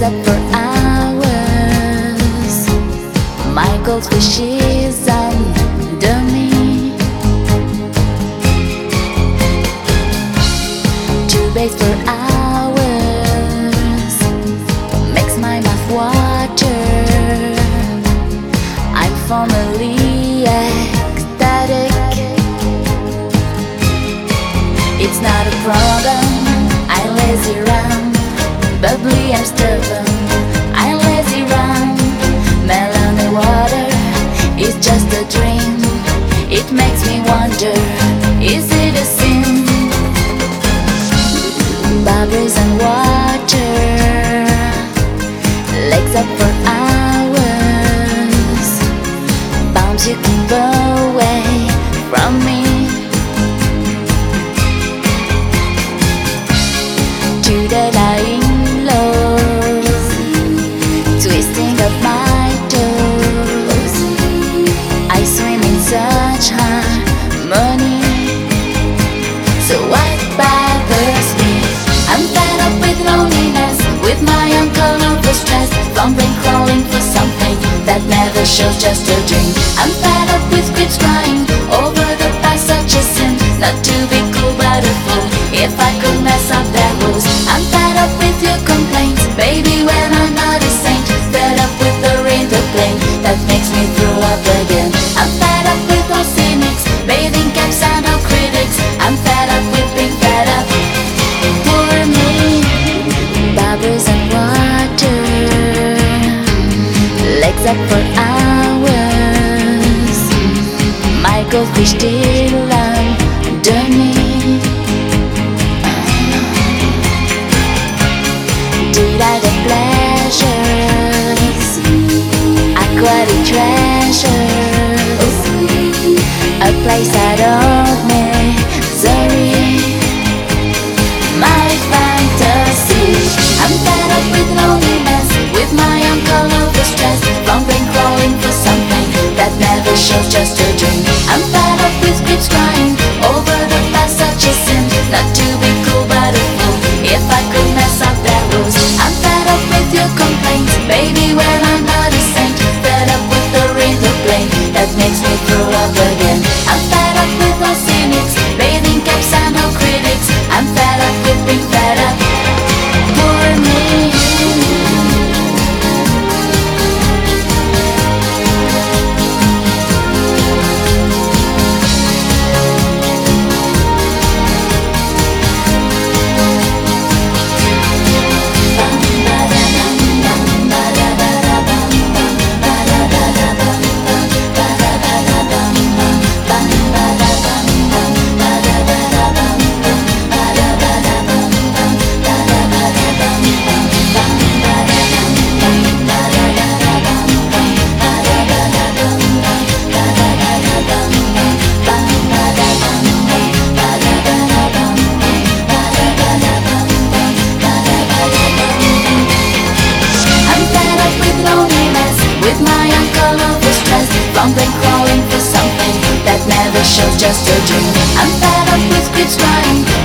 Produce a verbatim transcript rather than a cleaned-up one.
up for hours. My goldfish is under me. To bathe for hours makes my mouth water. I'm formally ecstatic. It's not a problem, I lazy around. Bubbly, I'm stubborn, I lazy round. Melony water is just a dream. It makes me wonder, is it a sin? Bubbles and water, legs up for hours. Bombs you can blow away from me. To the lying low, twisting of my toes, I swim in such harmony. So what bothers me? I'm fed up with loneliness, with my uncomfortable stress, fumbling, crawling for something that never shows, just a dream. I'm fed up with scripts crying over the past, such a sin, not to be cool but a fool. If I could mess up that rules. I'm fed up with your complaints, baby, when I'm not a saint. Fed up with the rain, the plane that makes me throw up again. I'm fed up with all cynics, bathing caps and all critics. I'm fed up with being fed up. Poor me, bubbles and water, legs up for hours. My goldfish still under me. Did I the pleasures, aquatic treasures, a place out of misery, my fantasy. I'm fed up with loneliness, with my uncomfortable stress, bumping, crawling for something that never shows, just a dream. I'm fed up with scripts crying over the past, such a sin, not to be cool but a fool. If I could mess up that rules. I'm fed up with your complaints, baby, when I'm not a saint. Fed up with the rain, the plane that makes me throw up again. I'm fed up with all cynics, bathing caps and all critics. I'm fed up with being fed up. Poor me. With my uncomfortable stress, bumping, crawling for something that never shows, just a dream. I'm fed up with scripts crying